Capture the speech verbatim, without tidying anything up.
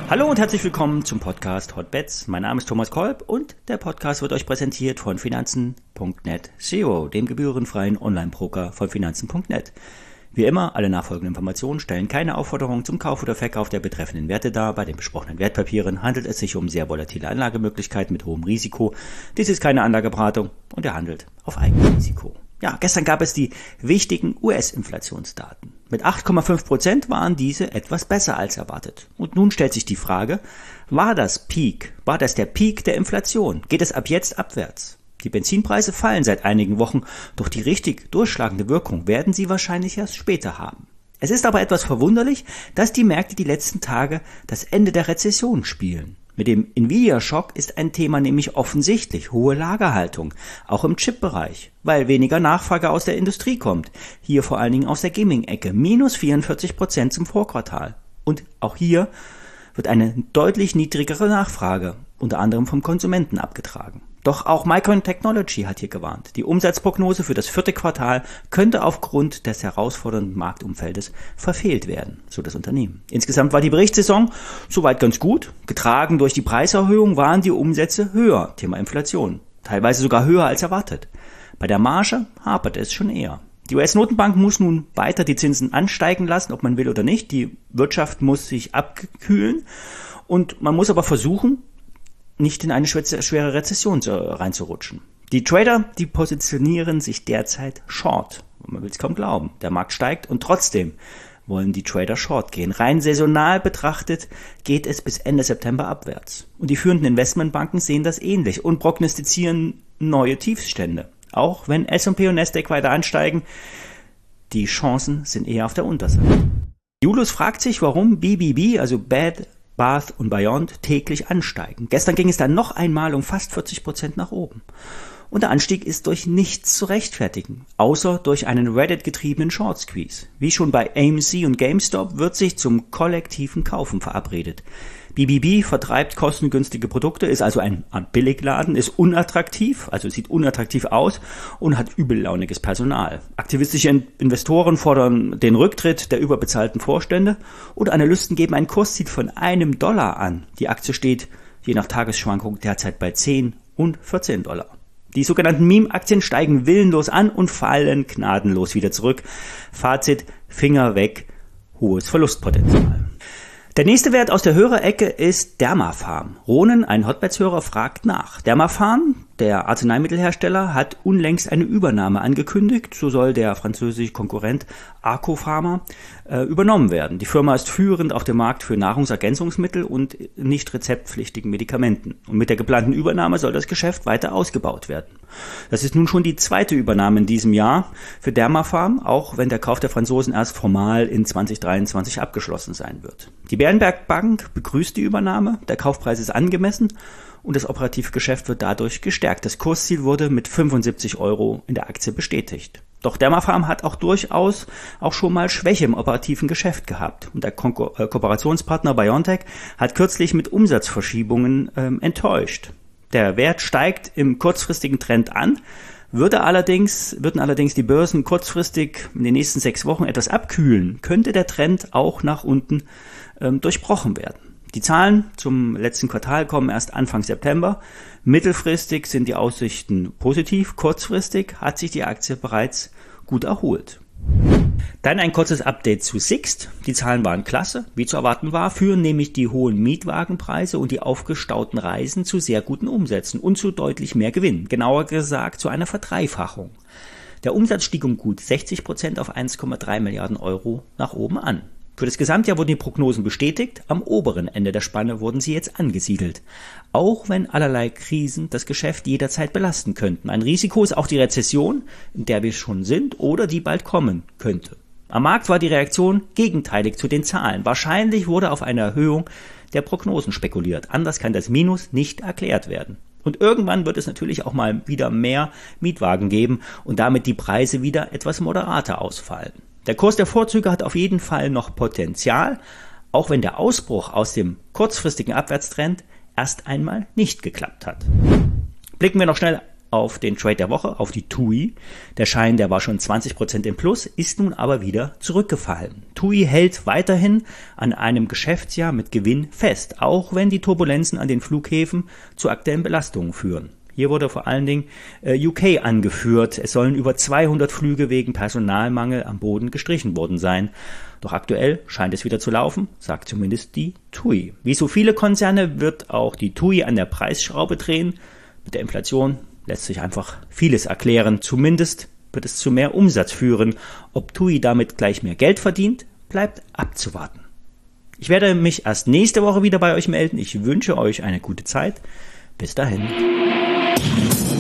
Hallo und herzlich willkommen zum Podcast Hotbets. Mein Name ist Thomas Kolb und der Podcast wird euch präsentiert von Finanzen Punkt net S E O, dem gebührenfreien Online-Broker von Finanzen Punkt net. Wie immer, alle nachfolgenden Informationen stellen keine Aufforderung zum Kauf oder Verkauf der betreffenden Werte dar. Bei den besprochenen Wertpapieren handelt es sich um sehr volatile Anlagemöglichkeiten mit hohem Risiko. Dies ist keine Anlageberatung und er handelt auf Eigenrisiko. Ja, gestern gab es die wichtigen U S-Inflationsdaten. Mit acht Komma fünf Prozent waren diese etwas besser als erwartet. Und nun stellt sich die Frage, war das Peak, war das der Peak der Inflation? Geht es ab jetzt abwärts? Die Benzinpreise fallen seit einigen Wochen, doch die richtig durchschlagende Wirkung werden sie wahrscheinlich erst später haben. Es ist aber etwas verwunderlich, dass die Märkte die letzten Tage das Ende der Rezession spielen. Mit dem Nvidia-Schock ist ein Thema nämlich offensichtlich, hohe Lagerhaltung, auch im Chip-Bereich, weil weniger Nachfrage aus der Industrie kommt, hier vor allen Dingen aus der Gaming-Ecke, minus vierundvierzig Prozent zum Vorquartal. Und auch hier wird eine deutlich niedrigere Nachfrage, unter anderem vom Konsumenten, abgetragen. Doch auch Micron Technology hat hier gewarnt. Die Umsatzprognose für das vierte Quartal könnte aufgrund des herausfordernden Marktumfeldes verfehlt werden, so das Unternehmen. Insgesamt war die Berichtssaison soweit ganz gut. Getragen durch die Preiserhöhung waren die Umsätze höher, Thema Inflation, teilweise sogar höher als erwartet. Bei der Marge hapert es schon eher. Die U S-Notenbank muss nun weiter die Zinsen ansteigen lassen, ob man will oder nicht. Die Wirtschaft muss sich abkühlen und man muss aber versuchen, nicht in eine schwere Rezession reinzurutschen. Die Trader, die positionieren sich derzeit short. Man will es kaum glauben. Der Markt steigt und trotzdem wollen die Trader short gehen. Rein saisonal betrachtet geht es bis Ende September abwärts. Und die führenden Investmentbanken sehen das ähnlich und prognostizieren neue Tiefstände. Auch wenn S und P und Nasdaq weiter ansteigen, die Chancen sind eher auf der Unterseite. Julius fragt sich, warum B B B, also Bed Bath und Beyond, täglich ansteigen. Gestern ging es dann noch einmal um fast vierzig Prozent nach oben. Und der Anstieg ist durch nichts zu rechtfertigen, außer durch einen Reddit-getriebenen Short-Squeeze. Wie schon bei A M C und GameStop wird sich zum kollektiven Kaufen verabredet. B B B vertreibt kostengünstige Produkte, ist also ein Billigladen, ist unattraktiv, also sieht unattraktiv aus und hat übellauniges Personal. Aktivistische Investoren fordern den Rücktritt der überbezahlten Vorstände und Analysten geben ein Kursziel von einem Dollar an. Die Aktie steht je nach Tagesschwankung derzeit bei zehn und vierzehn Dollar. Die sogenannten Meme-Aktien steigen willenlos an und fallen gnadenlos wieder zurück. Fazit, Finger weg, hohes Verlustpotenzial. Der nächste Wert aus der Hörerecke ist Dermapharm. Ronen, ein Hotbets-Hörer, fragt nach. Dermapharm, der Arzneimittelhersteller, hat unlängst eine Übernahme angekündigt. So soll der französische Konkurrent Arco Pharma äh, übernommen werden. Die Firma ist führend auf dem Markt für Nahrungsergänzungsmittel und nicht rezeptpflichtigen Medikamenten. Und mit der geplanten Übernahme soll das Geschäft weiter ausgebaut werden. Das ist nun schon die zweite Übernahme in diesem Jahr für Dermapharm, auch wenn der Kauf der Franzosen erst formal in zwanzig dreiundzwanzig abgeschlossen sein wird. Die Berenberg Bank begrüßt die Übernahme, der Kaufpreis ist angemessen und das operative Geschäft wird dadurch gestärkt. Das Kursziel wurde mit fünfundsiebzig Euro in der Aktie bestätigt. Doch Dermapharm hat auch durchaus auch schon mal Schwäche im operativen Geschäft gehabt. Und der Ko- äh, Kooperationspartner BioNTech hat kürzlich mit Umsatzverschiebungen ähm, enttäuscht. Der Wert steigt im kurzfristigen Trend an, würde allerdings, würden allerdings die Börsen kurzfristig in den nächsten sechs Wochen etwas abkühlen, könnte der Trend auch nach unten ähm, durchbrochen werden. Die Zahlen zum letzten Quartal kommen erst Anfang September. Mittelfristig sind die Aussichten positiv, kurzfristig hat sich die Aktie bereits gut erholt. Dann ein kurzes Update zu Sixt. Die Zahlen waren klasse, wie zu erwarten war, führen nämlich die hohen Mietwagenpreise und die aufgestauten Reisen zu sehr guten Umsätzen und zu deutlich mehr Gewinn, genauer gesagt zu einer Verdreifachung. Der Umsatz stieg um gut sechzig Prozent auf eins Komma drei Milliarden Euro nach oben an. Für das Gesamtjahr wurden die Prognosen bestätigt, am oberen Ende der Spanne wurden sie jetzt angesiedelt. Auch wenn allerlei Krisen das Geschäft jederzeit belasten könnten. Ein Risiko ist auch die Rezession, in der wir schon sind oder die bald kommen könnte. Am Markt war die Reaktion gegenteilig zu den Zahlen. Wahrscheinlich wurde auf eine Erhöhung der Prognosen spekuliert. Anders kann das Minus nicht erklärt werden. Und irgendwann wird es natürlich auch mal wieder mehr Mietwagen geben und damit die Preise wieder etwas moderater ausfallen. Der Kurs der Vorzüge hat auf jeden Fall noch Potenzial, auch wenn der Ausbruch aus dem kurzfristigen Abwärtstrend erst einmal nicht geklappt hat. Blicken wir noch schnell auf den Trade der Woche, auf die T U I. Der Schein, der war schon zwanzig Prozent im Plus, ist nun aber wieder zurückgefallen. T U I hält weiterhin an einem Geschäftsjahr mit Gewinn fest, auch wenn die Turbulenzen an den Flughäfen zu aktuellen Belastungen führen. Hier wurde vor allen Dingen äh, U K angeführt. Es sollen über zweihundert Flüge wegen Personalmangel am Boden gestrichen worden sein. Doch aktuell scheint es wieder zu laufen, sagt zumindest die T U I. Wie so viele Konzerne wird auch die T U I an der Preisschraube drehen. Mit der Inflation lässt sich einfach vieles erklären. Zumindest wird es zu mehr Umsatz führen. Ob T U I damit gleich mehr Geld verdient, bleibt abzuwarten. Ich werde mich erst nächste Woche wieder bei euch melden. Ich wünsche euch eine gute Zeit. Bis dahin.